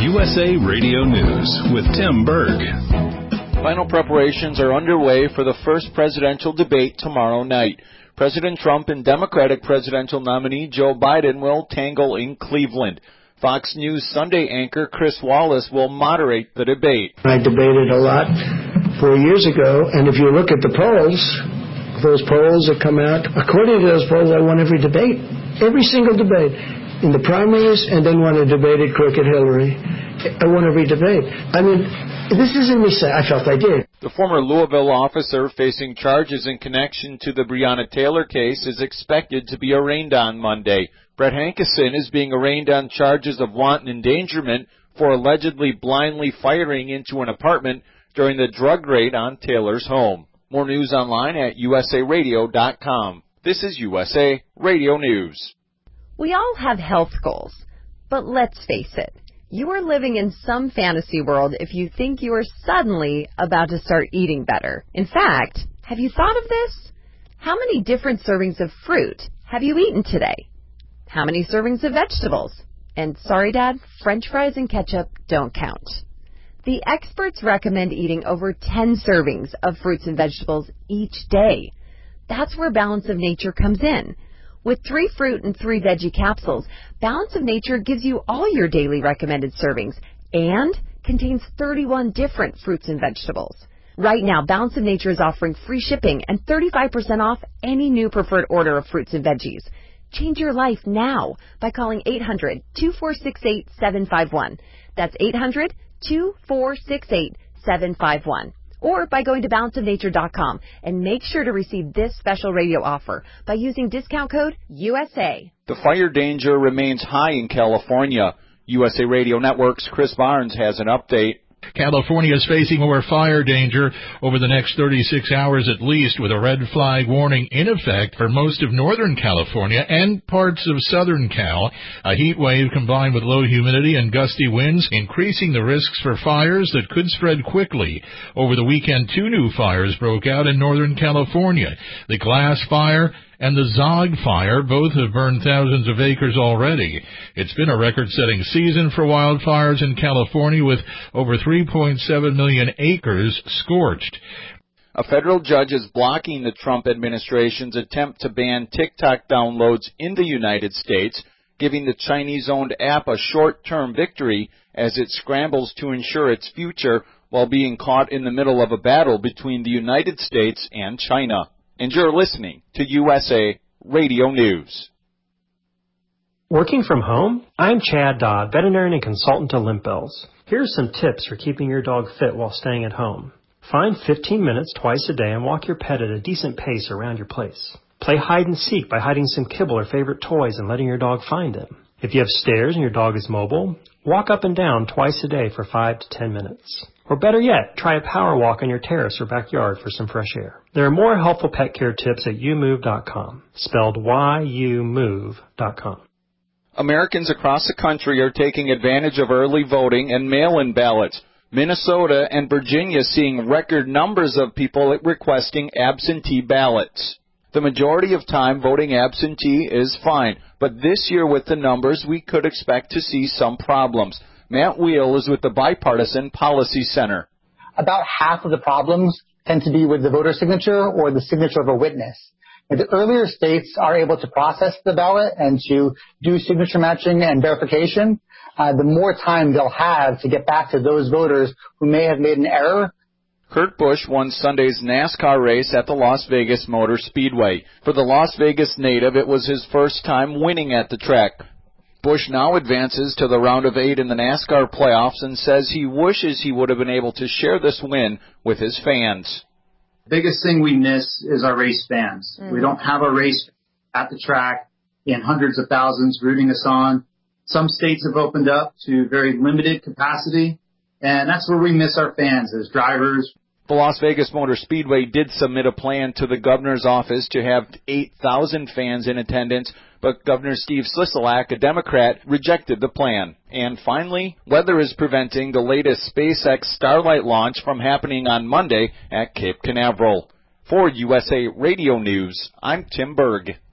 USA Radio News with Tim Berg. Final preparations are underway for the first presidential debate tomorrow night. President Trump and Democratic presidential nominee Joe Biden will tangle in Cleveland. Fox News Sunday anchor Chris Wallace will moderate the debate. I debated a lot 4 years ago, and if you look at the polls, those polls that come out, according to those polls, I won every debate, every single debate, in the primaries, and then when I debated crooked Hillary, I won every debate. I mean, this isn't me saying I felt I did. The former Louisville officer facing charges in connection to the Breonna Taylor case is expected to be arraigned on Monday. Brett Hankison is being arraigned on charges of wanton endangerment for allegedly blindly firing into an apartment during the drug raid on Taylor's home. More news online at usaradio.com. This is USA Radio News. We all have health goals, but let's face it, you are living in some fantasy world if you think you are suddenly about to start eating better. In fact, have you thought of this? How many different servings of fruit have you eaten today? How many servings of vegetables? And sorry, Dad, French fries and ketchup don't count. The experts recommend eating over 10 servings of fruits and vegetables each day. That's where Balance of Nature comes in. With 3 fruit and 3 veggie capsules, Balance of Nature gives you all your daily recommended servings and contains 31 different fruits and vegetables. Right now, Balance of Nature is offering free shipping and 35% off any new preferred order of fruits and veggies. Change your life now by calling 800-2468-751. That's 800-2468-751. Or by going to balanceofnature.com and make sure to receive this special radio offer by using discount code USA. The fire danger remains high in California. USA Radio Network's Chris Barnes has an update. California is facing more fire danger over the next 36 hours at least, with a red flag warning in effect for most of northern California and parts of southern Cal. A heat wave combined with low humidity and gusty winds increasing the risks for fires that could spread quickly. Over the weekend, 2 new fires broke out in northern California. The Glass Fire and the Zog Fire both have burned thousands of acres already. It's been a record-setting season for wildfires in California, with over 3.7 million acres scorched. A federal judge is blocking the Trump administration's attempt to ban TikTok downloads in the United States, giving the Chinese-owned app a short-term victory as it scrambles to ensure its future while being caught in the middle of a battle between the United States and China. And you're listening to USA Radio News. Working from home? I'm Chad Dodd, veterinarian and consultant to Limp Bells. Here are some tips for keeping your dog fit while staying at home. Find 15 minutes twice a day and walk your pet at a decent pace around your place. Play hide and seek by hiding some kibble or favorite toys and letting your dog find them. If you have stairs and your dog is mobile, walk up and down twice a day for 5 to 10 minutes. Or better yet, try a power walk on your terrace or backyard for some fresh air. There are more helpful pet care tips at youmove.com, spelled YOUMOVE.com. Americans across the country are taking advantage of early voting and mail-in ballots. Minnesota and Virginia seeing record numbers of people requesting absentee ballots. The majority of time voting absentee is fine, but this year with the numbers we could expect to see some problems. Matt Wheel is with the Bipartisan Policy Center. About half of the problems tend to be with the voter signature or the signature of a witness. And the earlier states are able to process the ballot and to do signature matching and verification, the more time they'll have to get back to those voters who may have made an error. Kurt Busch won Sunday's NASCAR race at the Las Vegas Motor Speedway. For the Las Vegas native, it was his first time winning at the track. Busch now advances to the round of 8 in the NASCAR playoffs and says he wishes he would have been able to share this win with his fans. The biggest thing we miss is our race fans. We don't have a race at the track in hundreds of thousands rooting us on. Some states have opened up to very limited capacity, and that's where we miss our fans as drivers. The Las Vegas Motor Speedway did submit a plan to the governor's office to have 8,000 fans in attendance, but Governor Steve Sisolak, a Democrat, rejected the plan. And finally, weather is preventing the latest SpaceX Starlight launch from happening on Monday at Cape Canaveral. For USA Radio News, I'm Tim Berg.